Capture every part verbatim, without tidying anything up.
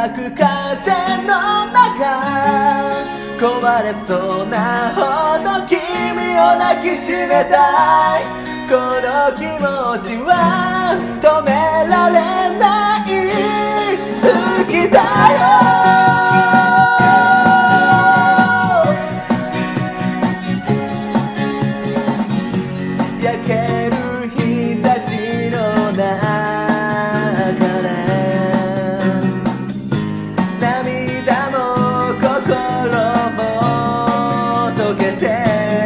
く風の中壊れそうなほど君を抱きしめたいこの気持ちは止められない好きだよ焼ける日差しの中で涙も心も溶けて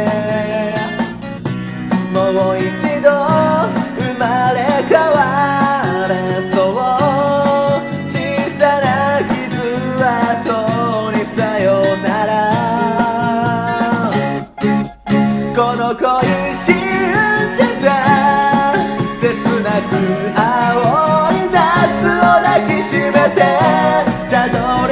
もう一度生まれ変われそう小さな傷跡にさよならこの恋信じた切なく青い夏を抱きしめてたど